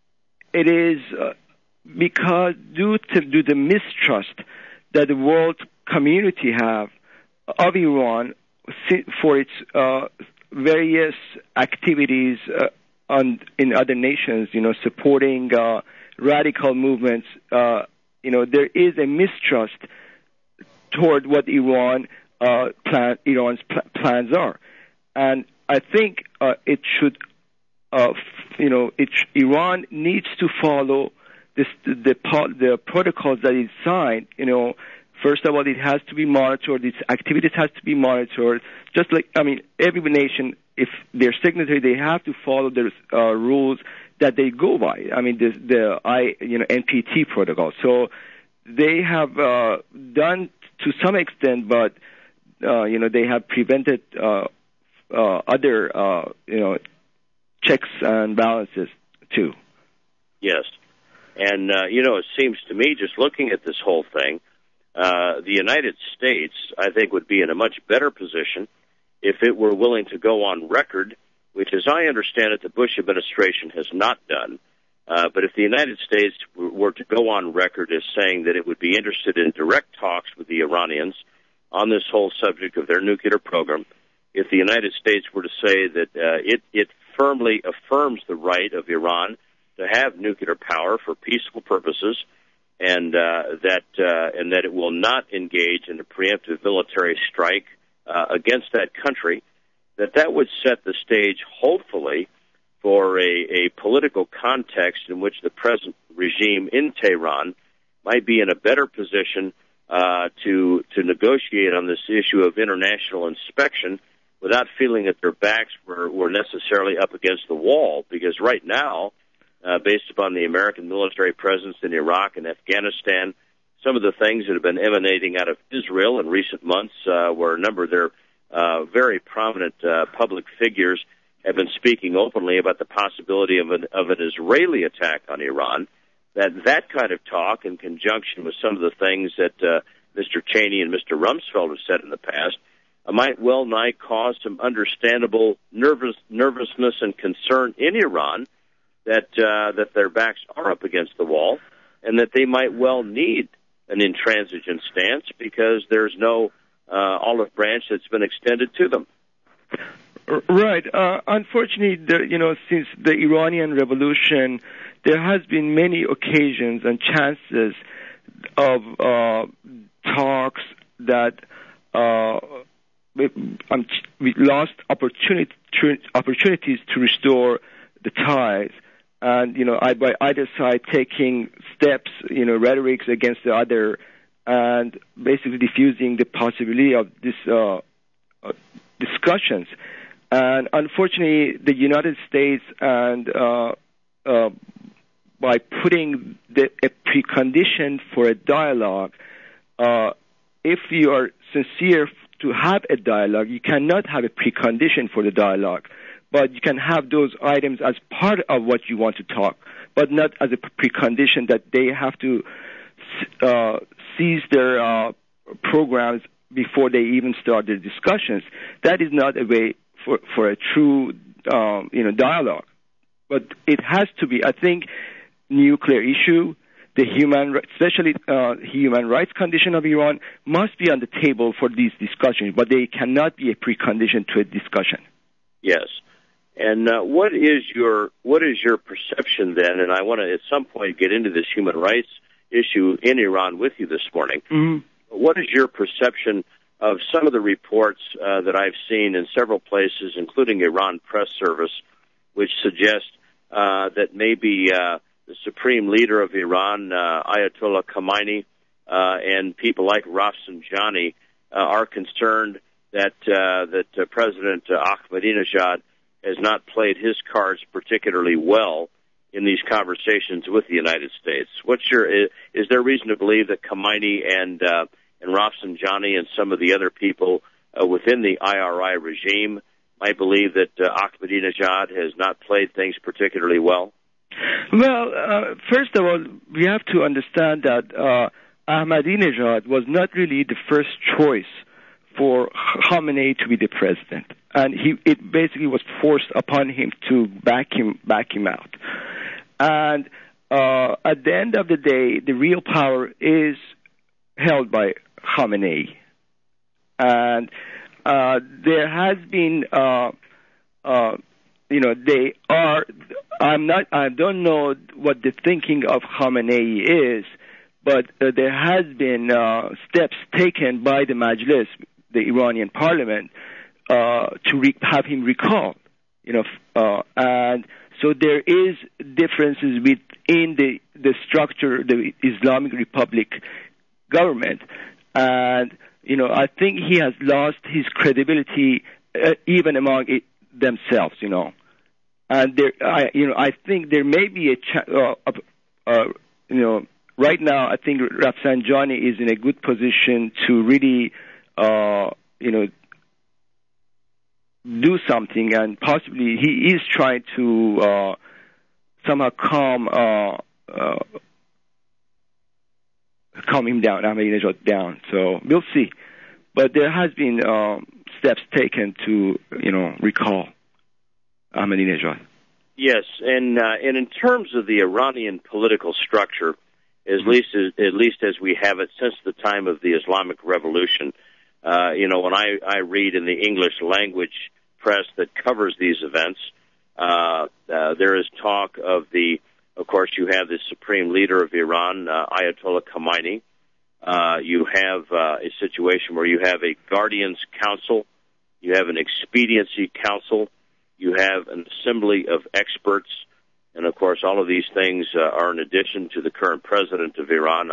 it is uh, because due to, to the mistrust that the world community have of Iran for its uh, various activities uh, on, in other nations, you know, supporting uh, radical movements. Uh, you know, there is a mistrust toward what Iran uh, plan, Iran's pl- plans are, and I think uh, it should, uh, f- you know, it sh- Iran needs to follow This, the, the protocols that is signed, you know, first of all, it has to be monitored. Its activities has to be monitored. Just like, I mean, every nation, if they're signatory, they have to follow the uh, rules that they go by. I mean, the, the I, you know, N P T protocol. So they have uh, done to some extent, but uh, you know, they have prevented uh, uh, other, uh, you know, checks and balances too. Yes. And, uh, you know, it seems to me, just looking at this whole thing, uh, the United States, I think, would be in a much better position if it were willing to go on record, which, as I understand it, the Bush administration has not done. Uh, but if the United States were to go on record as saying that it would be interested in direct talks with the Iranians on this whole subject of their nuclear program, if the United States were to say that uh, it, it firmly affirms the right of Iran to have nuclear power for peaceful purposes, and uh, that uh, and that it will not engage in a preemptive military strike uh, against that country, that that would set the stage, hopefully, for a, a political context in which the present regime in Tehran might be in a better position uh, to to negotiate on this issue of international inspection without feeling that their backs were, were necessarily up against the wall, because right now, uh, based upon the American military presence in Iraq and Afghanistan, some of the things that have been emanating out of Israel in recent months, uh, where a number of their uh, very prominent uh, public figures have been speaking openly about the possibility of an, of an Israeli attack on Iran, that that kind of talk, in conjunction with some of the things that uh, Mister Cheney and Mister Rumsfeld have said in the past, uh, might well nigh cause some understandable nervous nervousness and concern in Iran that uh, that their backs are up against the wall, and that they might well need an intransigent stance because there's no uh, olive branch that's been extended to them. Right. Uh, unfortunately, the, you know, since the Iranian Revolution, there has been many occasions and chances of uh, talks that uh, we, um, we lost opportunity, opportunities to restore the ties. And, you know, I, by either side taking steps, you know, rhetorics against the other, and basically diffusing the possibility of this uh, uh, discussions. And unfortunately, the United States, and uh, uh, by putting the, a precondition for a dialogue, uh, if you are sincere to have a dialogue, you cannot have a precondition for the dialogue. But you can have those items as part of what you want to talk, but not as a precondition that they have to uh, cease their uh, programs before they even start their discussions. That is not a way for, for a true um, you know, dialogue. But it has to be, I think, nuclear issue, the human, especially uh, human rights condition of Iran, must be on the table for these discussions, but they cannot be a precondition to a discussion. Yes. And uh, what is your what is your perception then? And I want to at some point get into this human rights issue in Iran with you this morning. Mm-hmm. What is your perception of some of the reports uh, that I've seen in several places, including Iran Press Service, which suggest uh, that maybe uh, the supreme leader of Iran, uh, Ayatollah Khamenei, uh, and people like Rafsanjani uh, are concerned that uh, that uh, President uh, Ahmadinejad has not played his cards particularly well in these conversations with the United States. What's your is, is there reason to believe that Khamenei and uh, and Rafsanjani and some of the other people uh, within the I R I regime might believe that uh, Ahmadinejad has not played things particularly well? Well, uh, first of all, we have to understand that uh, Ahmadinejad was not really the first choice for Khamenei to be the president, and he it basically was forced upon him to back him back him out. And uh, at the end of the day, the real power is held by Khamenei, and uh, there has been, uh, uh, you know, they are. I'm not. I don't know what the thinking of Khamenei is, but uh, there has been uh, steps taken by the Majlis, the Iranian parliament, uh, to re- have him recalled, you know, uh, and so there is differences within the, the structure, the Islamic Republic government, and, you know, I think he has lost his credibility uh, even among it themselves, you know, and there, I, you know, I think there may be a, cha- uh, uh, uh, you know, right now I think Rafsanjani is in a good position to really Uh, you know, do something, and possibly he is trying to uh, somehow calm uh, uh, calm him down, Ahmadinejad down. So we'll see. But there has been um, steps taken to, you know, recall Ahmadinejad. Yes, and uh, and in terms of the Iranian political structure, at least as, at least as we have it since the time of the Islamic Revolution, uh, you know, when I, I read in the English language press that covers these events, uh, uh, there is talk of the, of course, you have the supreme leader of Iran, uh, Ayatollah Khamenei. Uh, you have uh, a situation where you have a guardians council, you have an expediency council, you have an assembly of experts, and of course all of these things uh, are in addition to the current president of Iran,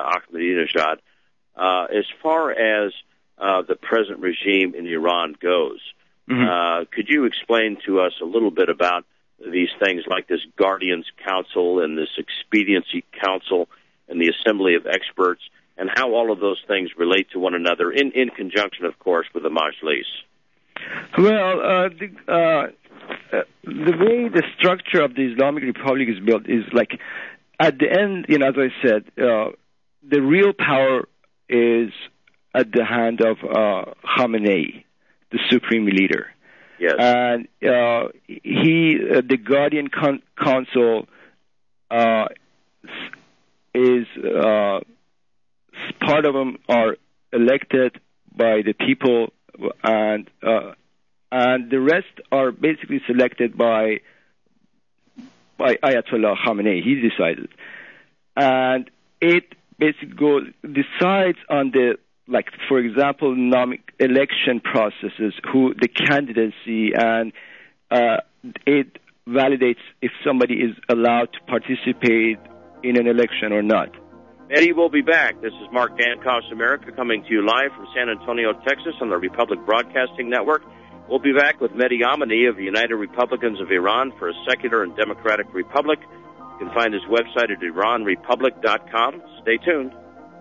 Ahmadinejad. Uh, as far as uh, the present regime in Iran goes, Mm-hmm. Uh, could you explain to us a little bit about these things like this Guardians Council and this Expediency Council and the Assembly of Experts, and how all of those things relate to one another in, in conjunction, of course, with the Majlis? Well, uh, the, uh, uh, the way the structure of the Islamic Republic is built is like, at the end, you know, as I said, uh, the real power is at the hand of uh, Khamenei, the supreme leader. Yes. And uh, he, uh, the Guardian Con- Council, uh, is uh, part of them are elected by the people, and uh, and the rest are basically selected by by Ayatollah Khamenei. He decided, and it basically goes decides on the, like, for example, nomic election processes, who the candidacy, and uh, it validates if somebody is allowed to participate in an election or not. Eddie will be back. This is Mark Dankoff's America, coming to you live from San Antonio, Texas, on the Republic Broadcasting Network. We'll be back with Mehdi Amini of the United Republicans of Iran for a Secular and Democratic Republic. You can find his website at iran republic dot com. Stay tuned.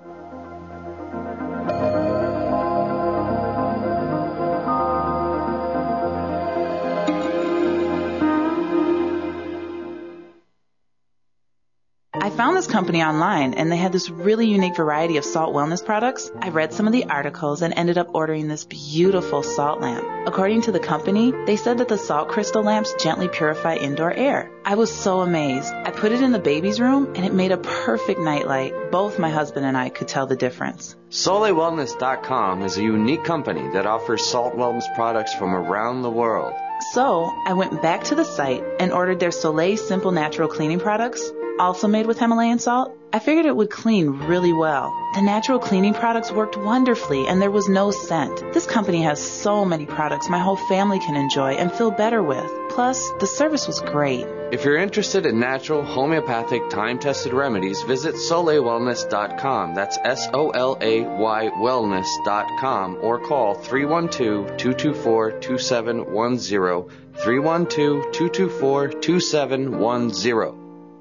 I found this company online, and they had this really unique variety of salt wellness products. I read some of the articles and ended up ordering this beautiful salt lamp. According to the company, they said that the salt crystal lamps gently purify indoor air. I was so amazed. I put it in the baby's room, and it made a perfect nightlight. Both my husband and I could tell the difference. Soleil Wellness dot com is a unique company that offers salt wellness products from around the world. So I went back to the site and ordered their Soleil Simple Natural Cleaning products, also made with Himalayan salt. I figured it would clean really well. The natural cleaning products worked wonderfully, and there was no scent. This company has so many products my whole family can enjoy and feel better with. Plus, the service was great. If you're interested in natural, homeopathic, time-tested remedies, visit Soleil Wellness dot com. That's S O L A Y wellness dot com, or call three one two, two two four, two seven one zero, three one two, two two four, two seven one zero.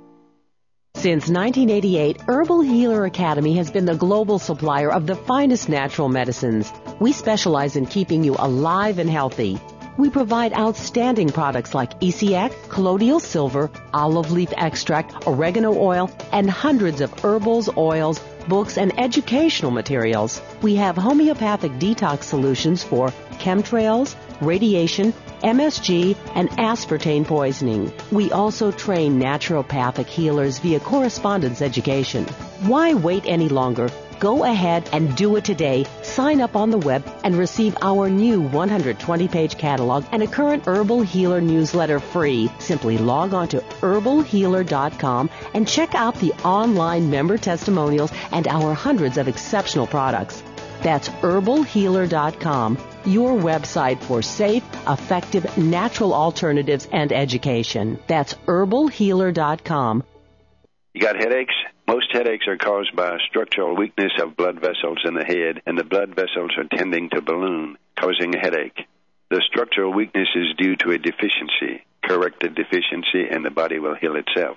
Since nineteen eighty-eight, Herbal Healer Academy has been the global supplier of the finest natural medicines. We specialize in keeping you alive and healthy. We provide outstanding products like E C X, colloidal silver, olive leaf extract, oregano oil, and hundreds of herbals, oils, books, and educational materials. We have homeopathic detox solutions for chemtrails, radiation, M S G, and aspartame poisoning. We also train naturopathic healers via correspondence education. Why wait any longer? Go ahead and do it today. Sign up on the web and receive our new one hundred twenty page catalog and a current Herbal Healer newsletter free. Simply log on to herbal healer dot com and check out the online member testimonials and our hundreds of exceptional products. That's herbal healer dot com, your website for safe, effective, natural alternatives and education. That's herbal healer dot com. You got headaches? Most headaches are caused by a structural weakness of blood vessels in the head, and the blood vessels are tending to balloon, causing a headache. The structural weakness is due to a deficiency. Correct the deficiency, and the body will heal itself.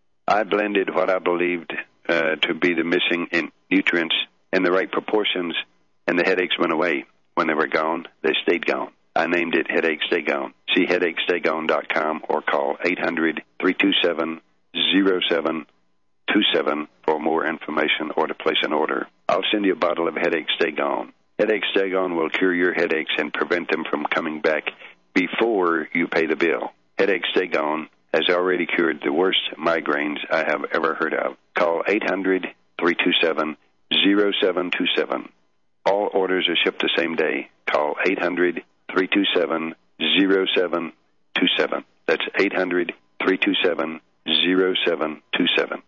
I blended what I believed uh, to be the missing in nutrients in the right proportions, and the headaches went away. When they were gone, they stayed gone. I named it Headache Stay Gone. See headache stay gone dot com or call eight hundred, three two seven, zero seven two seven for more information or to place an order. I'll send you a bottle of Headache Stay Gone. Headache Stay Gone will cure your headaches and prevent them from coming back before you pay the bill. Headache Stay Gone has already cured the worst migraines I have ever heard of. Call eight hundred, three two seven, zero seven two seven. All orders are shipped the same day. Call eight hundred, three two seven, zero seven two seven. That's eight hundred, three two seven, zero seven two seven.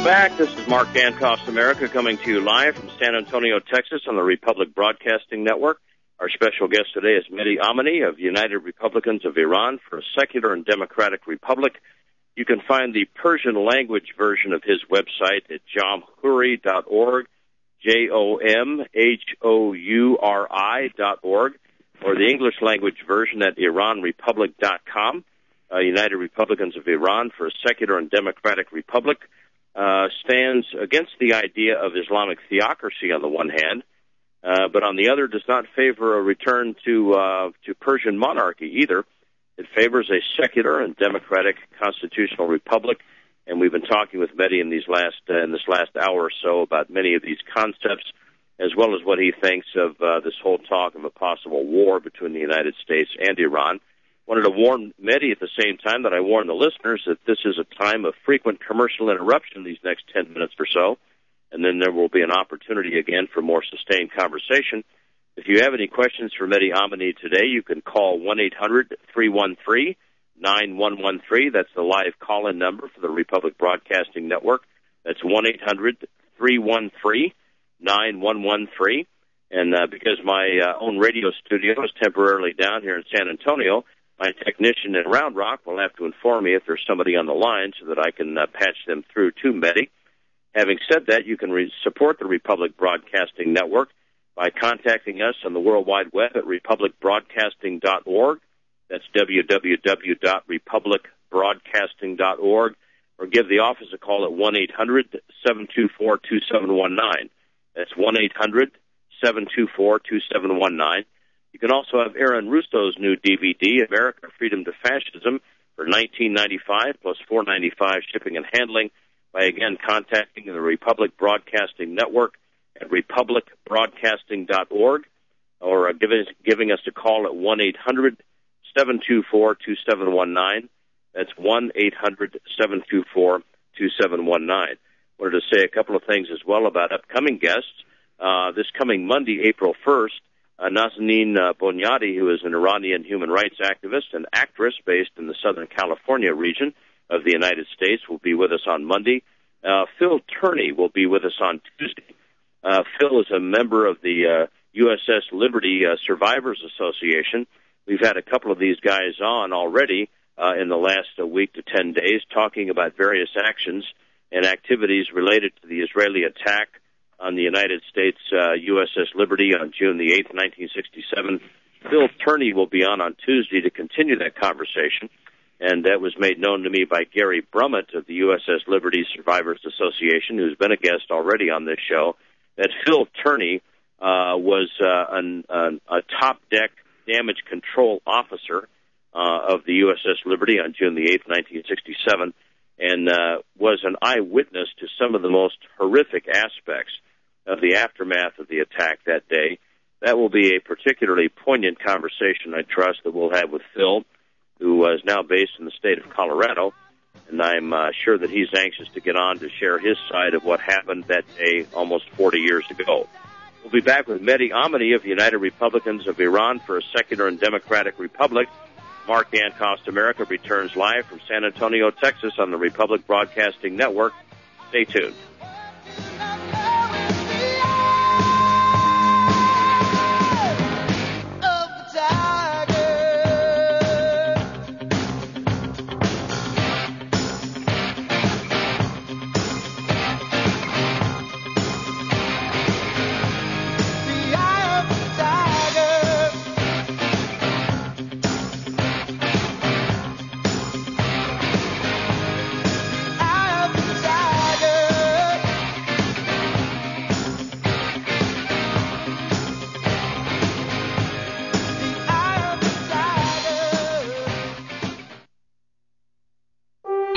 back. This is Mark Dankoff's America coming to you live from San Antonio, Texas on the Republic Broadcasting Network. Our special guest today is Mehdi Amini of United Republicans of Iran for a Secular and Democratic Republic. You can find the Persian language version of his website at jamhouri dot org, J O M H O U R I dot org, or the English language version at iran republic dot com. Uh, United Republicans of Iran for a Secular and Democratic Republic uh, stands against the idea of Islamic theocracy on the one hand, uh, but on the other does not favor a return to uh, to Persian monarchy either. It favors a secular and democratic constitutional republic, and we've been talking with Mehdi in these last uh, in this last hour or so about many of these concepts, as well as what he thinks of uh, this whole talk of a possible war between the United States and Iran. Wanted to warn Mehdi at the same time that I warn the listeners that this is a time of frequent commercial interruption these next ten minutes or so, and then there will be an opportunity again for more sustained conversation. If you have any questions for Mehdi Amini today, you can call one eight hundred three one three nine one one three. That's the live call-in number for the Republic Broadcasting Network. That's one eight hundred three one three nine one one three. And uh, because my uh, own radio studio is temporarily down here in San Antonio, my technician in Round Rock will have to inform me if there's somebody on the line so that I can uh, patch them through to Mehdi. Having said that, you can re- support the Republic Broadcasting Network by contacting us on the World Wide Web at republic broadcasting dot org. That's w w w dot republic broadcasting dot org. Or give the office a call at one eight hundred seven two four two seven one nine. That's one eight hundred seven two four two seven one nine. You can also have Aaron Rusto's new D V D, America, Freedom to Fascism, for nineteen ninety-five dollars plus four dollars and ninety-five cents shipping and handling by, again, contacting the Republic Broadcasting Network at republic broadcasting dot org or uh, giving, giving us a call at one eight hundred seven two four two seven one nine. That's one eight hundred seven two four two seven one nine. Wanted to say a couple of things as well about upcoming guests. Uh, this coming Monday, April first, Uh, Nazanin uh, Bonyadi, who is an Iranian human rights activist and actress based in the Southern California region of the United States, will be with us on Monday. Uh, Phil Turney will be with us on Tuesday. Uh, Phil is a member of the uh, U S S Liberty uh, Survivors Association. We've had a couple of these guys on already uh, in the last uh, week to ten days talking about various actions and activities related to the Israeli attack on the United States uh, U S S Liberty on June the eighth, nineteen sixty-seven. Phil Turney will be on on Tuesday to continue that conversation, and that was made known to me by Gary Brummett of the U S S Liberty Survivors Association, who's been a guest already on this show, that Phil Turney uh, was uh, an, an, a top-deck damage control officer uh, of the U S S Liberty on June the eighth, nineteen sixty-seven, and uh, was an eyewitness to some of the most horrific aspects of the aftermath of the attack that day. That will be a particularly poignant conversation, I trust, that we'll have with Phil, who is now based in the state of Colorado, and I'm uh, sure that he's anxious to get on to share his side of what happened that day almost forty years ago. We'll be back with Mehdi Amini of the United Republicans of Iran for a Secular and Democratic Republic. Mark Dankoff's America returns live from San Antonio, Texas on the Republic Broadcasting Network. Stay tuned.